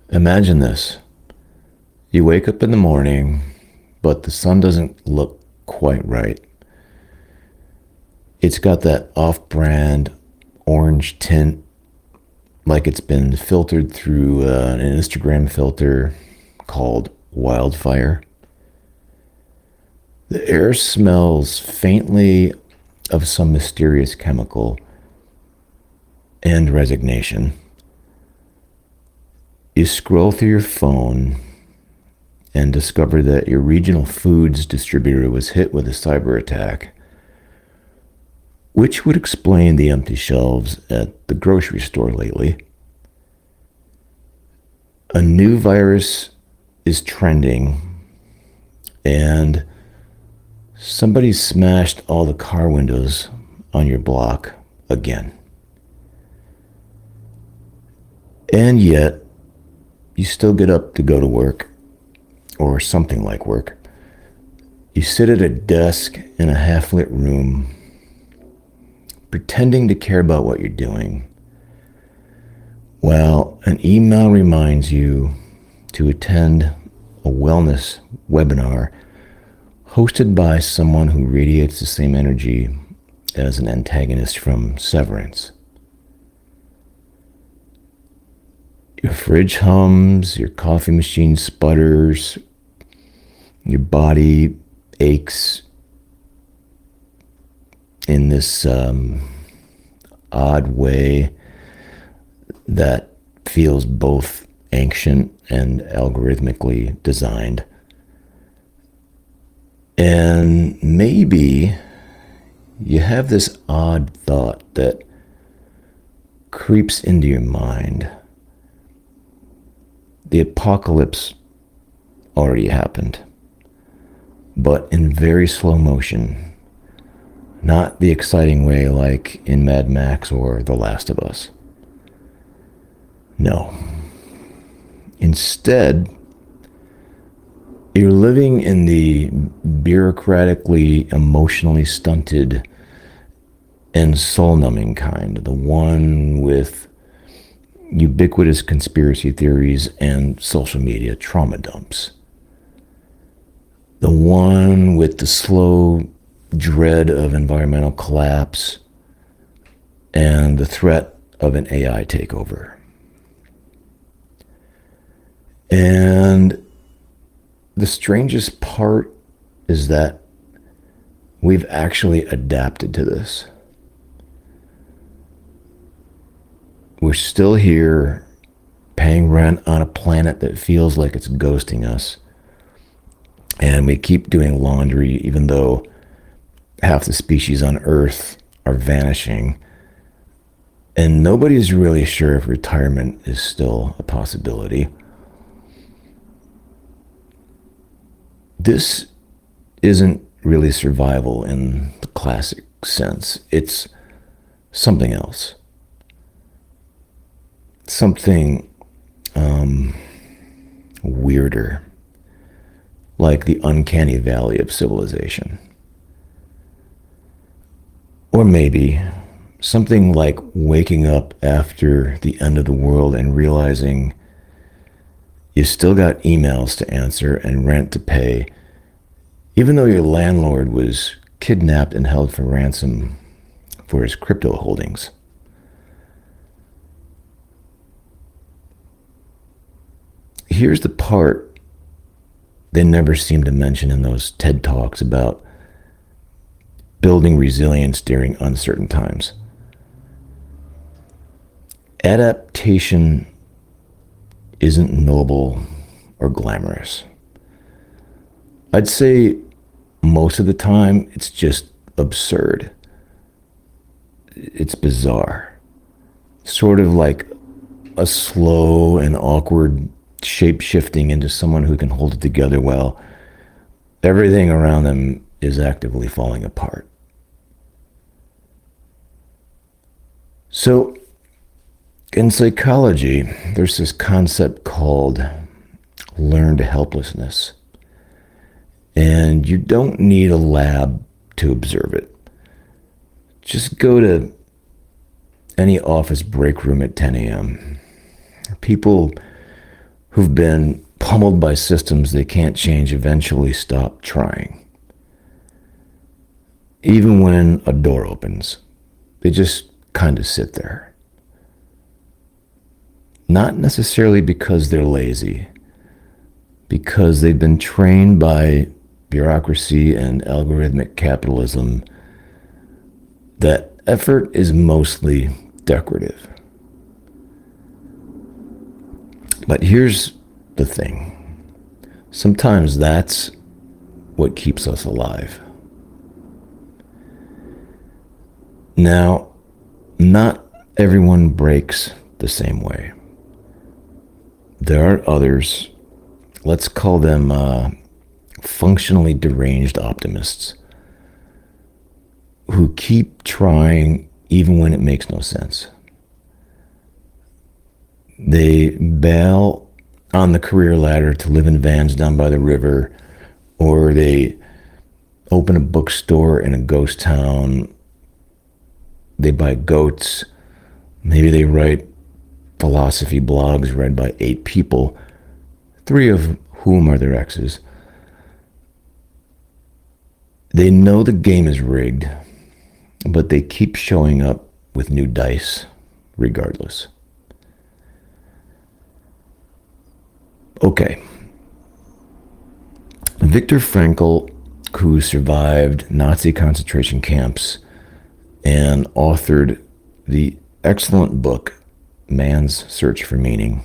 Imagine this. You wake up in the morning, but the sun doesn't look quite right. It's got that off brand orange tint, like it's been filtered through an Instagram filter called wildfire. The air smells faintly of some mysterious chemical and resignation. You scroll through your phone and discover that your regional foods distributor was hit with a cyber attack, which would explain the empty shelves at the grocery store lately. A new virus is trending, and somebody smashed all the car windows on your block again. And yet, you still get up to go to work, or something like work. You sit at a desk in a half lit room, pretending to care about what you're doing, while an email reminds you to attend a wellness webinar hosted by someone who radiates the same energy as an antagonist from Severance. Your fridge hums, your coffee machine sputters, your body aches in this odd way that feels both ancient and algorithmically designed. And maybe you have this odd thought that creeps into your mind. The apocalypse already happened, but in very slow motion, not the exciting way like in Mad Max or The Last of Us. No. Instead, you're living in the bureaucratically, emotionally stunted, and soul-numbing kind, the one with ubiquitous conspiracy theories and social media trauma dumps. The one with the slow dread of environmental collapse and the threat of an AI takeover. And the strangest part is that we've actually adapted to this. We're still here paying rent on a planet that feels like it's ghosting us. And we keep doing laundry even though half the species on Earth are vanishing. And nobody's really sure if retirement is still a possibility. This isn't really survival in the classic sense. It's something else. Something weirder, like the uncanny valley of civilization. Or maybe something like waking up after the end of the world and realizing you still got emails to answer and rent to pay, even though your landlord was kidnapped and held for ransom for his crypto holdings. Here's the part they never seem to mention in those TED Talks about building resilience during uncertain times. Adaptation isn't noble or glamorous. I'd say most of the time it's just absurd. It's bizarre. Sort of like a slow and awkward shape-shifting into someone who can hold it together while everything around them is actively falling apart. So, in psychology, there's this concept called learned helplessness. And you don't need a lab to observe it. Just go to any office break room at 10 a.m. People who've been pummeled by systems they can't change eventually stop trying. Even when a door opens, they just kind of sit there. Not necessarily because they're lazy, because they've been trained by bureaucracy and algorithmic capitalism that effort is mostly decorative. But here's the thing. Sometimes that's what keeps us alive. Now, not everyone breaks the same way. There are others, let's call them functionally deranged optimists, who keep trying even when it makes no sense. They bail on the career ladder to live in vans down by the river, or they open a bookstore in a ghost town. They buy goats. Maybe they write philosophy blogs read by 8 people, 3 of whom are their exes. They know the game is rigged, but they keep showing up with new dice regardless. Okay. Viktor Frankl, who survived Nazi concentration camps and authored the excellent book, Man's Search for Meaning,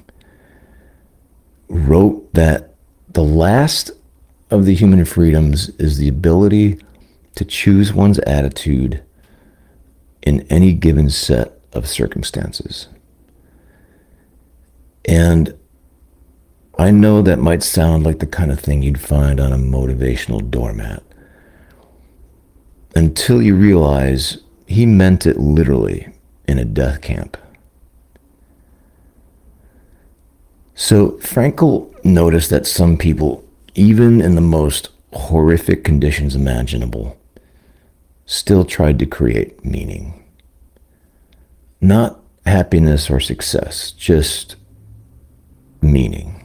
wrote that the last of the human freedoms is the ability to choose one's attitude in any given set of circumstances. And I know that might sound like the kind of thing you'd find on a motivational doormat, until you realize he meant it literally in a death camp. So Frankl noticed that some people, even in the most horrific conditions imaginable, still tried to create meaning. Not happiness or success, just meaning.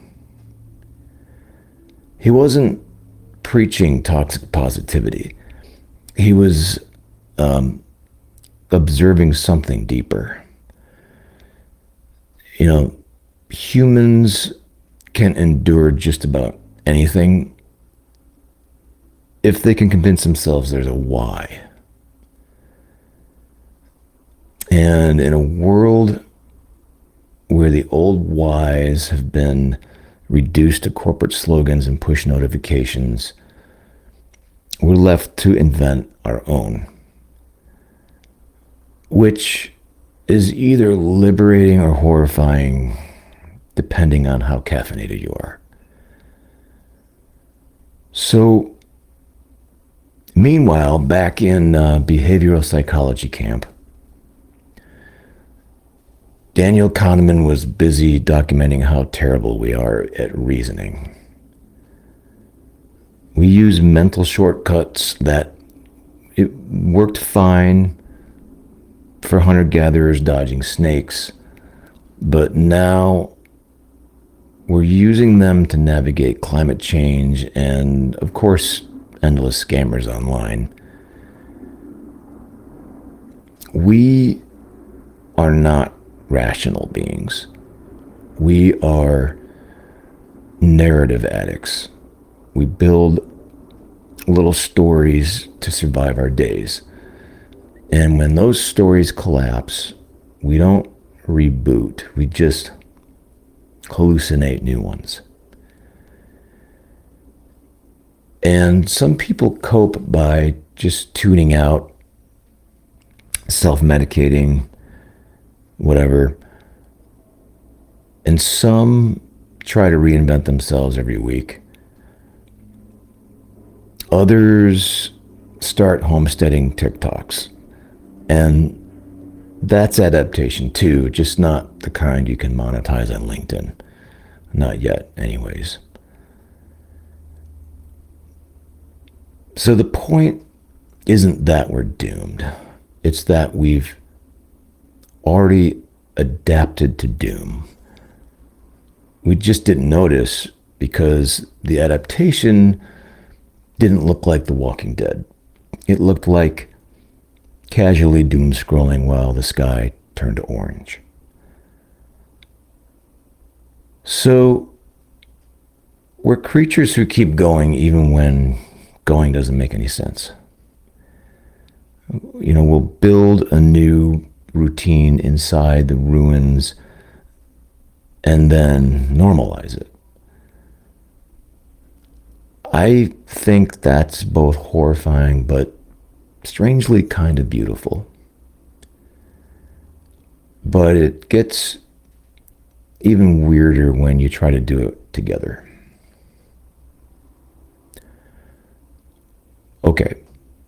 He wasn't preaching toxic positivity. He was observing something deeper. You know, humans can endure just about anything if they can convince themselves there's a why. And in a world where the old whys have been reduced to corporate slogans and push notifications, we're left to invent our own, which is either liberating or horrifying, depending on how caffeinated you are. So, meanwhile, back in behavioral psychology camp, Daniel Kahneman was busy documenting how terrible we are at reasoning. We use mental shortcuts that it worked fine for hunter-gatherers dodging snakes, but now we're using them to navigate climate change and, of course, endless scammers online. We are not rational beings. We are narrative addicts. We build little stories to survive our days. And when those stories collapse, we don't reboot. We just hallucinate new ones. And some people cope by just tuning out, self-medicating, whatever. And some try to reinvent themselves every week. Others start homesteading TikToks. And that's adaptation too, just not the kind you can monetize on LinkedIn. Not yet, anyways. So the point isn't that we're doomed. It's that we've already adapted to doom. We just didn't notice because the adaptation didn't look like The Walking Dead. It looked like casually doom scrolling while the sky turned orange. So we're creatures who keep going even when going doesn't make any sense. We'll build a new routine inside the ruins and then normalize it. I think that's both horrifying but strangely kind of beautiful. But it gets even weirder when you try to do it together. Okay.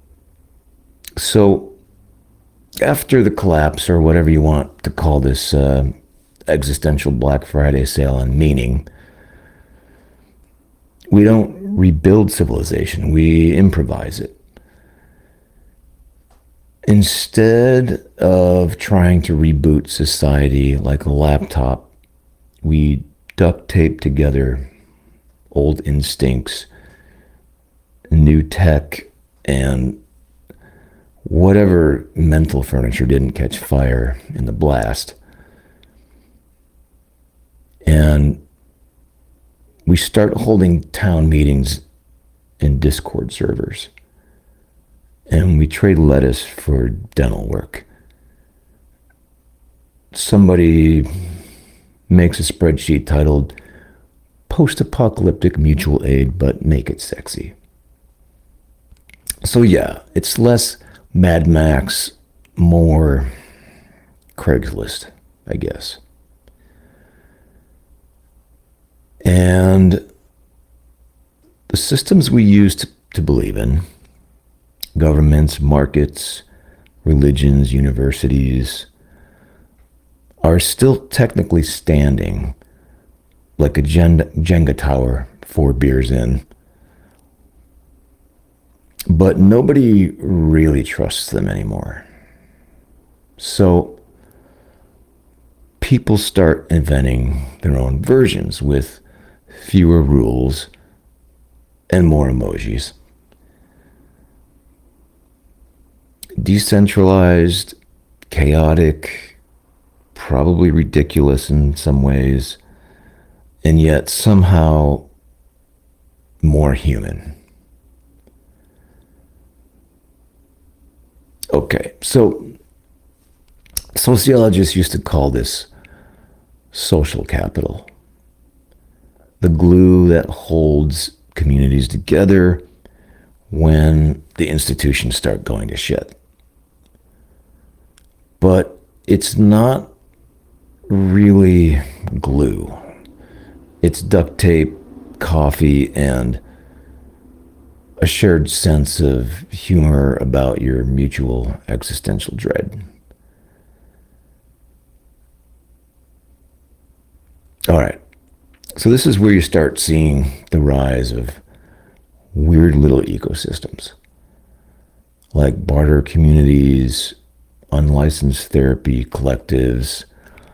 So after the collapse, or whatever you want to call this existential Black Friday sale on meaning, we don't rebuild civilization, we improvise it. Instead of trying to reboot society like a laptop, we duct tape together old instincts, new tech, and whatever mental furniture didn't catch fire in the blast. And we start holding town meetings in Discord servers. And we trade lettuce for dental work. Somebody makes a spreadsheet titled Post-Apocalyptic Mutual Aid, but make it sexy. So yeah, it's less Mad Max, more Craigslist, I guess. And the systems we used to believe in, governments, markets, religions, universities, are still technically standing like a Jenga tower 4 beers in. But nobody really trusts them anymore. So people start inventing their own versions with fewer rules and more emojis. Decentralized, chaotic, probably ridiculous in some ways, and yet somehow more human. Okay, so sociologists used to call this social capital, the glue that holds communities together when the institutions start going to shit. But it's not really glue. It's duct tape, coffee, and a shared sense of humor about your mutual existential dread. All right. So this is where you start seeing the rise of weird little ecosystems like barter communities, unlicensed therapy collectives,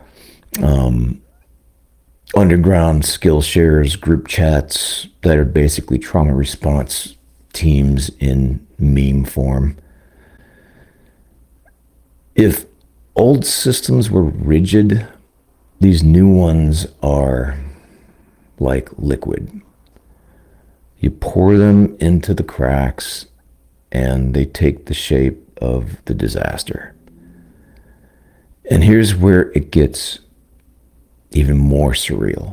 underground skill shares, group chats that are basically trauma response teams in meme form. If old systems were rigid, these new ones are like liquid. You pour them into the cracks and they take the shape of the disaster. And here's where it gets even more surreal.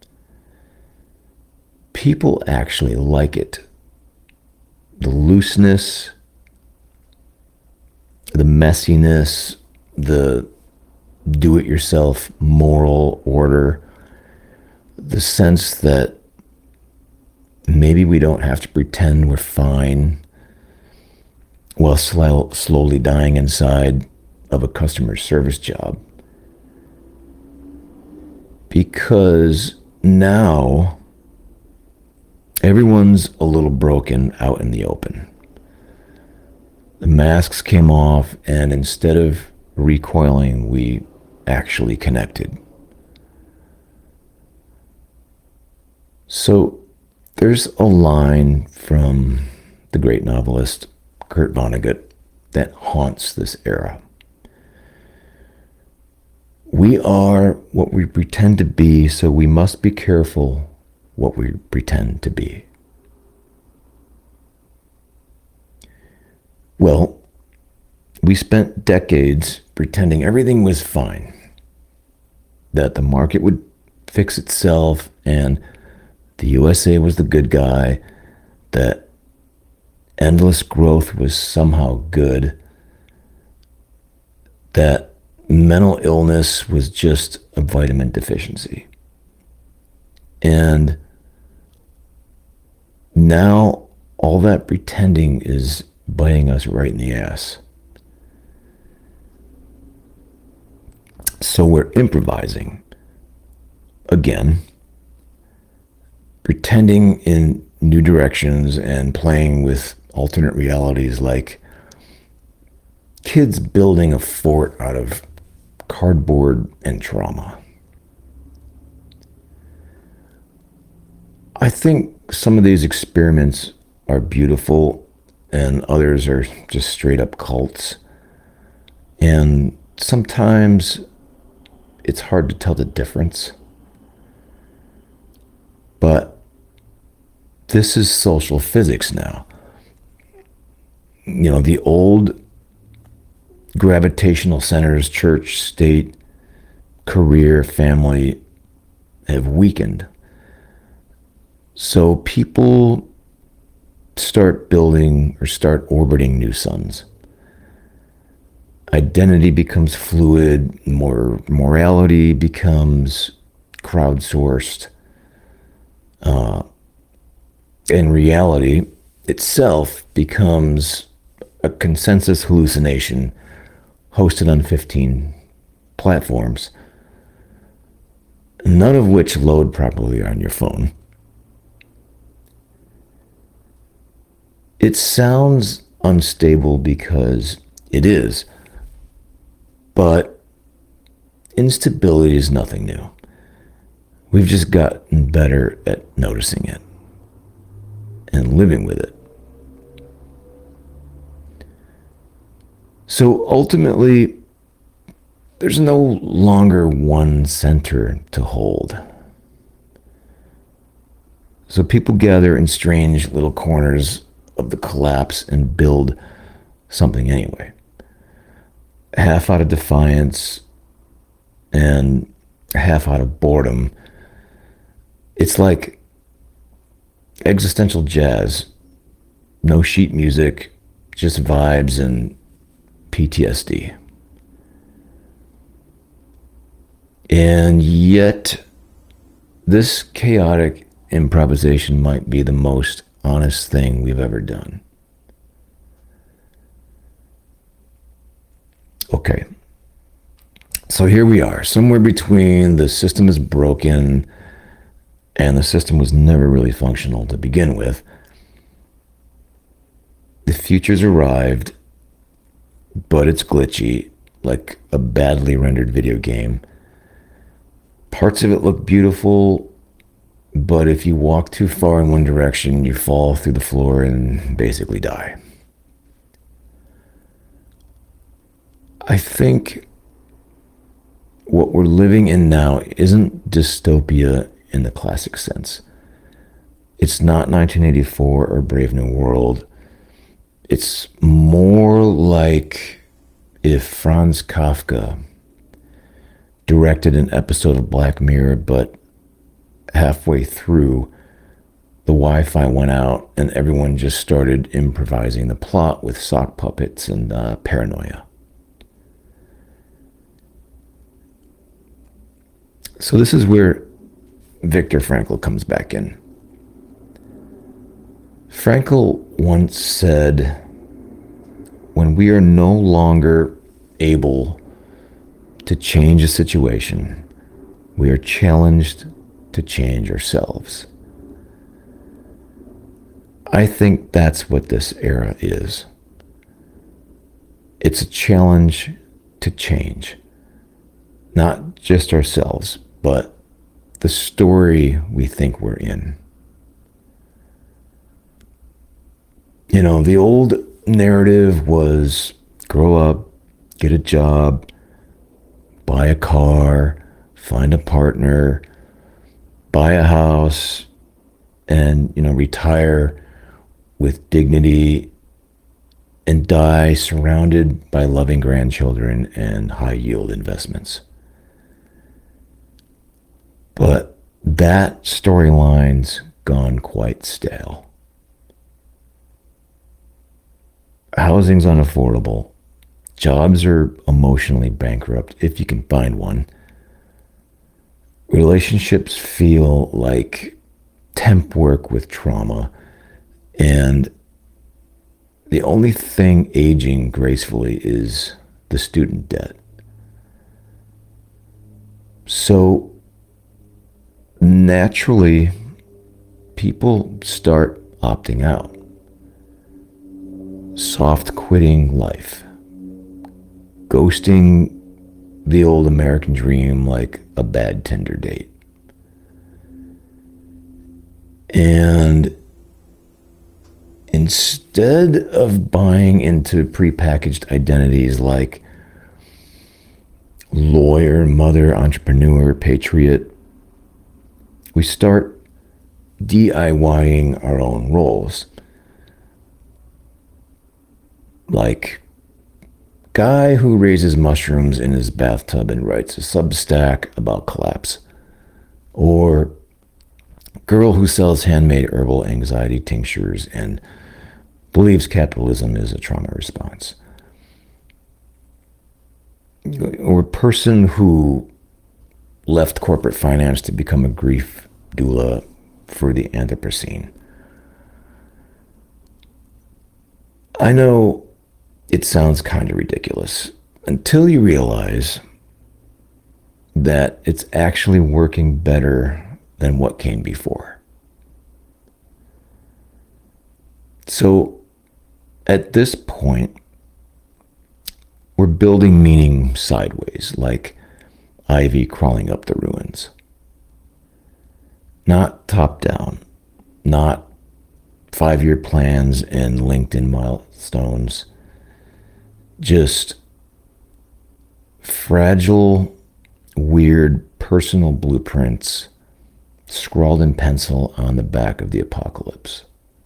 People actually like it. The looseness, the messiness, the do-it-yourself moral order, the sense that maybe we don't have to pretend we're fine while slowly dying inside of a customer service job. Because now everyone's a little broken out in the open. The masks came off, and instead of recoiling, we actually connected. So there's a line from the great novelist Kurt Vonnegut that haunts this era. We are what we pretend to be, so we must be careful what we pretend to be. Well, we spent decades pretending everything was fine, that the market would fix itself and the USA was the good guy, that endless growth was somehow good, that mental illness was just a vitamin deficiency. And now all that pretending is biting us right in the ass. So we're improvising again, pretending in new directions and playing with alternate realities, like kids building a fort out of cardboard and trauma. I think some of these experiments are beautiful and others are just straight up cults. And sometimes it's hard to tell the difference. But this is social physics now. You know, the old gravitational centers, church, state, career, family, have weakened. So people start building or start orbiting new suns. Identity becomes fluid, morality becomes crowdsourced. And reality itself becomes a consensus hallucination hosted on 15 platforms, none of which load properly on your phone. It sounds unstable because it is, but instability is nothing new. We've just gotten better at noticing it and living with it. So ultimately, there's no longer one center to hold. So people gather in strange little corners of the collapse and build something anyway. Half out of defiance and half out of boredom. It's like existential jazz. No sheet music, just vibes and PTSD. And yet, this chaotic improvisation might be the most honest thing we've ever done. Okay, so here we are, somewhere between the system is broken and the system was never really functional to begin with. The future's arrived, but it's glitchy, like a badly rendered video game. Parts of it look beautiful, but if you walk too far in one direction, you fall through the floor and basically die. I think what we're living in now isn't dystopia in the classic sense. It's not 1984 or Brave New World. It's more like if Franz Kafka directed an episode of Black Mirror, but halfway through, the Wi-Fi went out and everyone just started improvising the plot with sock puppets and paranoia. So this is where Viktor Frankl comes back in. Frankl once said, when we are no longer able to change a situation, we are challenged to change ourselves. I think that's what this era is. It's a challenge to change. Not just ourselves, but the story we think we're in. The old narrative was grow up, get a job, buy a car, find a partner, buy a house, and, retire with dignity and die surrounded by loving grandchildren and high yield investments. But that storyline's gone quite stale. Housing's unaffordable. Jobs are emotionally bankrupt, if you can find one. Relationships feel like temp work with trauma. And the only thing aging gracefully is the student debt. So naturally, people start opting out, soft quitting life, ghosting the old American dream like a bad Tinder date. And instead of buying into prepackaged identities like lawyer, mother, entrepreneur, patriot, we start DIYing our own roles. Like guy who raises mushrooms in his bathtub and writes a Substack about collapse. Or girl who sells handmade herbal anxiety tinctures and believes capitalism is a trauma response. Or person who left corporate finance to become a grief doula for the Anthropocene. I know it sounds kind of ridiculous until you realize that it's actually working better than what came before. So at this point, we're building meaning sideways, like ivy crawling up the ruins. Not top down, not 5-year plans and LinkedIn milestones, just fragile, weird personal blueprints scrawled in pencil on the back of the apocalypse.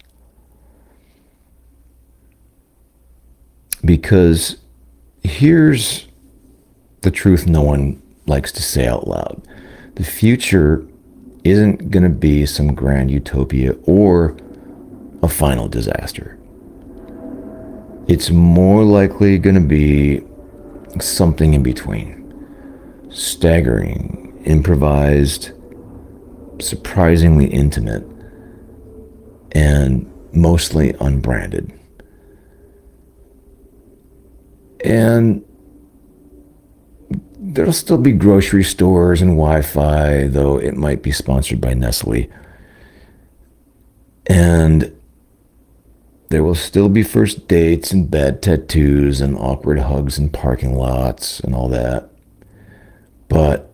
Because here's the truth no one likes to say out loud. The future isn't going to be some grand utopia or a final disaster. It's more likely going to be something in between. Staggering, improvised, surprisingly intimate, and mostly unbranded. And there'll still be grocery stores and Wi-Fi, though it might be sponsored by Nestle. And there will still be first dates and bad tattoos and awkward hugs in parking lots and all that. But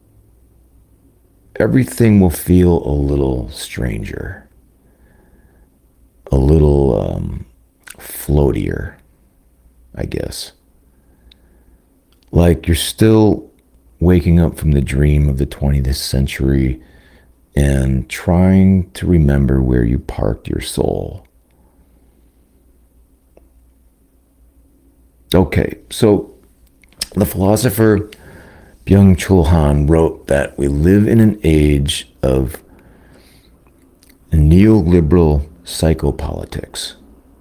everything will feel a little stranger, a little floatier, I guess. Like you're still waking up from the dream of the 20th century and trying to remember where you parked your soul. Okay, so the philosopher Byung-Chul Han wrote that we live in an age of neoliberal psychopolitics,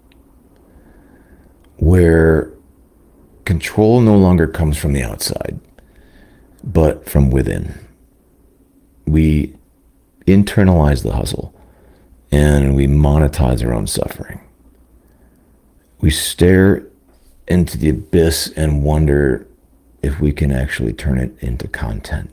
where control no longer comes from the outside, but from within. We internalize the hustle and we monetize our own suffering. We stare into the abyss and wonder if we can actually turn it into content.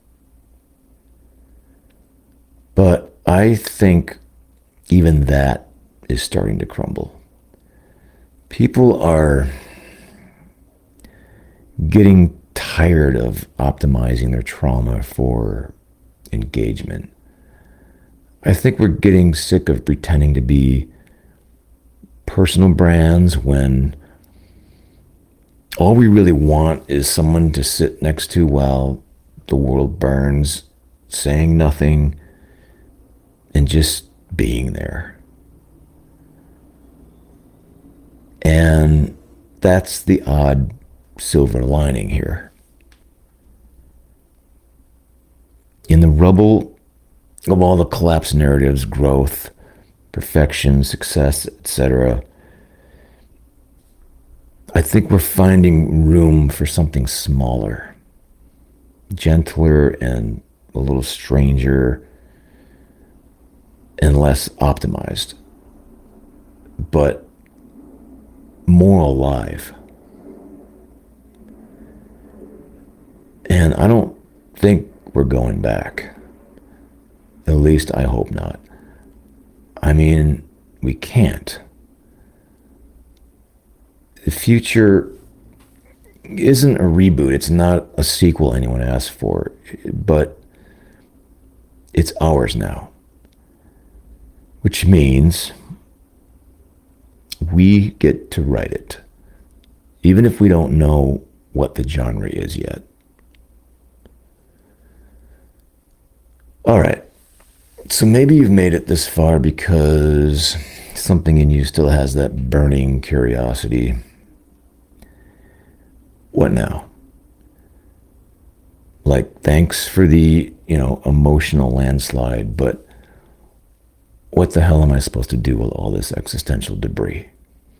But I think even that is starting to crumble. People are getting tired of optimizing their trauma for engagement. I think we're getting sick of pretending to be personal brands when all we really want is someone to sit next to while the world burns, saying nothing and just being there. And that's the odd silver lining here. In the rubble of all the collapse narratives, growth, perfection, success, etc., I think we're finding room for something smaller, gentler, and a little stranger, and less optimized, but more alive. And I don't think we're going back. At least I hope not. I mean, we can't. The future isn't a reboot. It's not a sequel anyone asked for, but it's ours now. Which means we get to write it, even if we don't know what the genre is yet. All right, so maybe you've made it this far because something in you still has that burning curiosity. What now? Like, thanks for the, emotional landslide, but what the hell am I supposed to do with all this existential debris?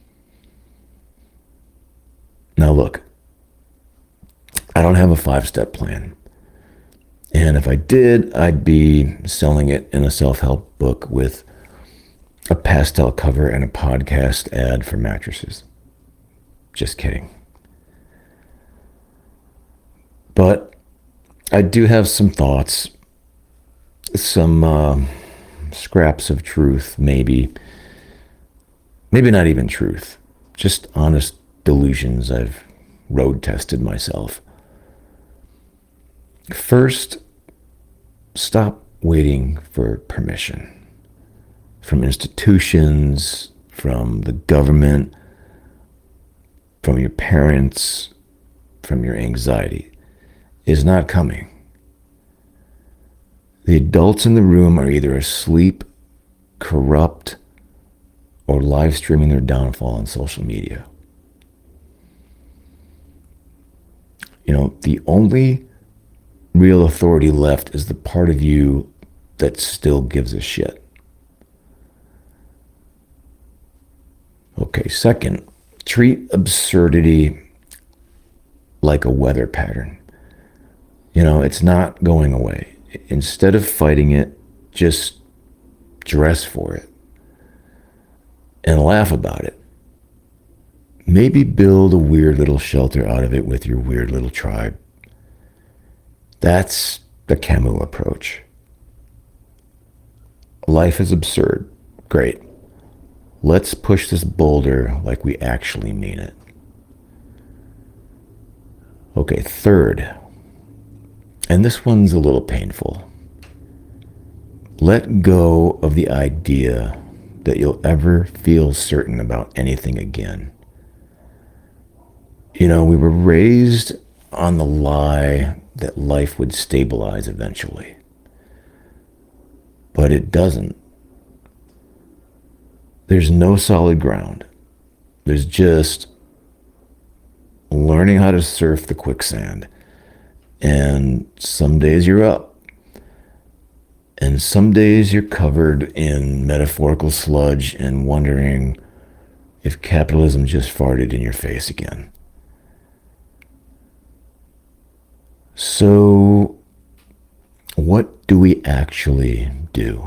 Now look, I don't have a 5-step plan. And if I did, I'd be selling it in a self-help book with a pastel cover and a podcast ad for mattresses. Just kidding. But I do have some thoughts, some scraps of truth, maybe not even truth, just honest delusions I've road tested myself. First, stop waiting for permission from institutions, from the government, from your parents, from your anxiety. Is not coming. The adults in the room are either asleep, corrupt, or live streaming their downfall on social media. The only real authority left is the part of you that still gives a shit. Okay, second, treat absurdity like a weather pattern. It's not going away. Instead of fighting it, just dress for it and laugh about it. Maybe build a weird little shelter out of it with your weird little tribe. That's the Camus approach. Life is absurd. Great. Let's push this boulder like we actually mean it. Okay, third, and this one's a little painful. Let go of the idea that you'll ever feel certain about anything again. We were raised on the lie that life would stabilize eventually. But it doesn't. There's no solid ground. There's just learning how to surf the quicksand. And some days you're up. And some days you're covered in metaphorical sludge and wondering if capitalism just farted in your face again. So, what do we actually do?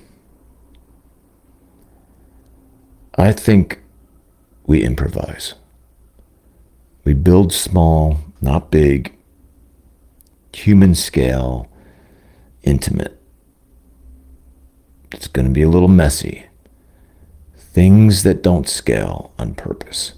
I think we improvise. We build small, not big, human scale, intimate. It's going to be a little messy. Things that don't scale on purpose.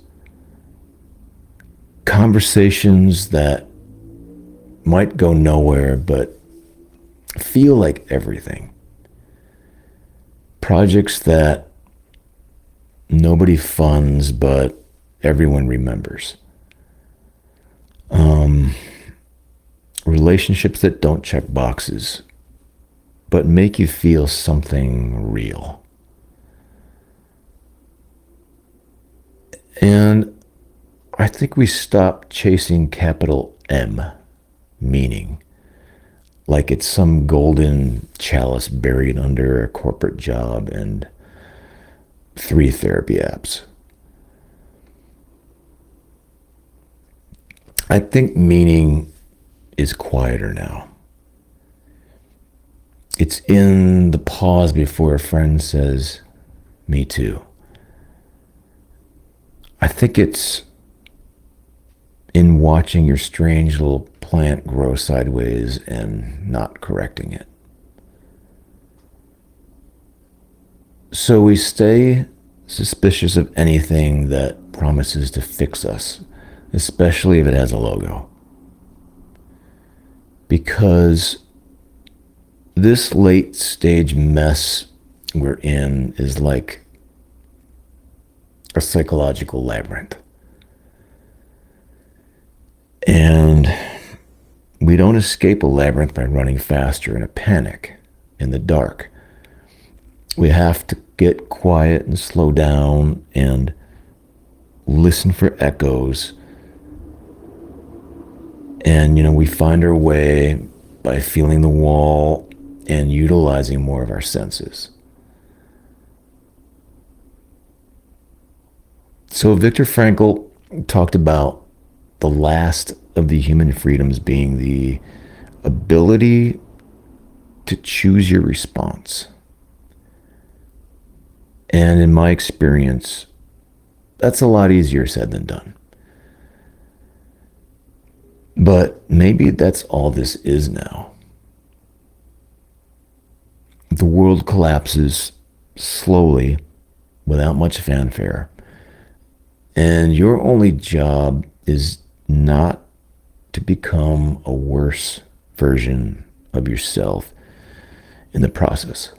Conversations that might go nowhere but feel like everything. Projects that nobody funds, but everyone remembers. Relationships that don't check boxes, but make you feel something real. And I think we stopped chasing capital M meaning, like it's some golden chalice buried under a corporate job and 3 therapy apps. I think meaning is quieter now. It's in the pause before a friend says, "Me too." I think it's in watching your strange little plant grow sideways and not correcting it. So we stay suspicious of anything that promises to fix us, especially if it has a logo. Because this late stage mess we're in is like a psychological labyrinth. And we don't escape a labyrinth by running faster in a panic in the dark. We have to get quiet and slow down and listen for echoes. And, we find our way by feeling the wall and utilizing more of our senses. So Viktor Frankl talked about the last of the human freedoms being the ability to choose your response. And in my experience, that's a lot easier said than done. But maybe that's all this is now. The world collapses slowly, without much fanfare. And your only job is not to become a worse version of yourself in the process.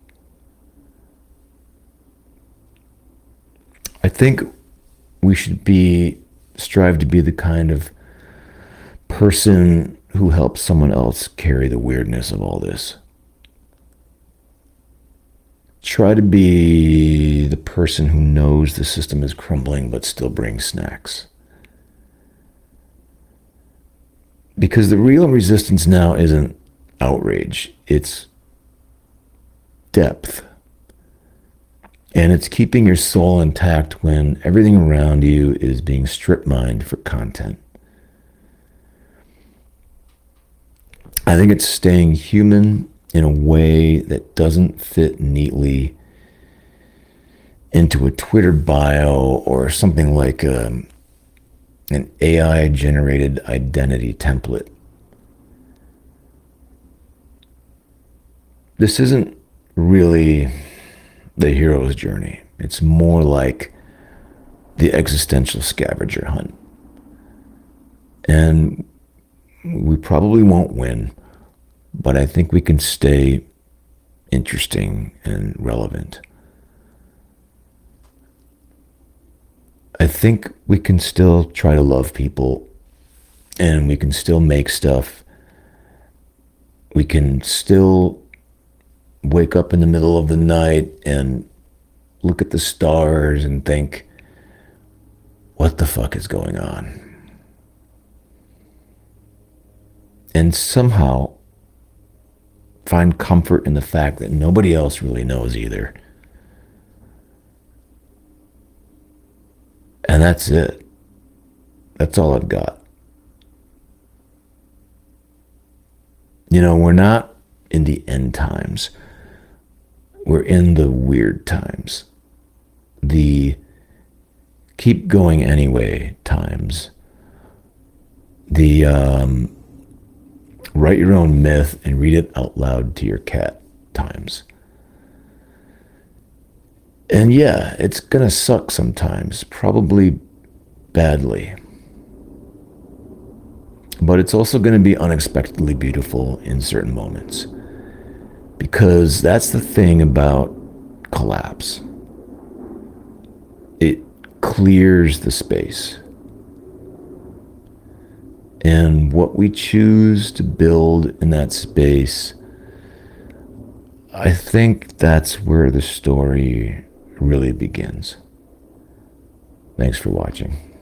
I think we should strive to be the kind of person who helps someone else carry the weirdness of all this. Try to be the person who knows the system is crumbling but still brings snacks. Because the real resistance now isn't outrage, it's depth. And it's keeping your soul intact when everything around you is being strip mined for content. I think it's staying human in a way that doesn't fit neatly into a Twitter bio or something like an AI-generated identity template. This isn't really the hero's journey. It's more like the existential scavenger hunt. And we probably won't win, but I think we can stay interesting and relevant. I think we can still try to love people, and we can still make stuff. We can still wake up in the middle of the night and look at the stars and think, what the fuck is going on? And somehow find comfort in the fact that nobody else really knows either. And that's it. That's all I've got. We're not in the end times. We're in the weird times. The keep going anyway times. The write your own myth and read it out loud to your cat times. And yeah, it's gonna suck sometimes, probably badly. But it's also gonna be unexpectedly beautiful in certain moments. Because that's the thing about collapse. it clears the space. And what we choose to build in that space, I think that's where the story really begins. Thanks for watching.